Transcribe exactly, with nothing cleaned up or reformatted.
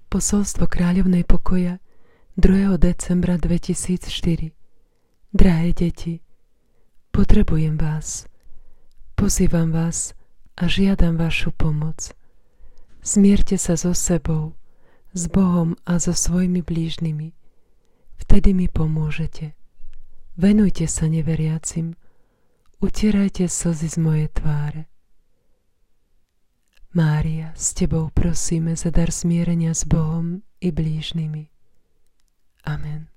Posolstvo Kráľovnej pokoja druhého decembra dvetisícštyri. Drahé deti, potrebujem vás. Pozývam vás a žiadam vašu pomoc. Zmierte sa so sebou, s Bohom a so svojimi blížnymi. Vtedy mi pomôžete. Venujte sa neveriacim. Utierajte slzy z mojej tváre. Mária, s tebou prosíme za dar zmierenia s Bohom i blížnymi. Amen.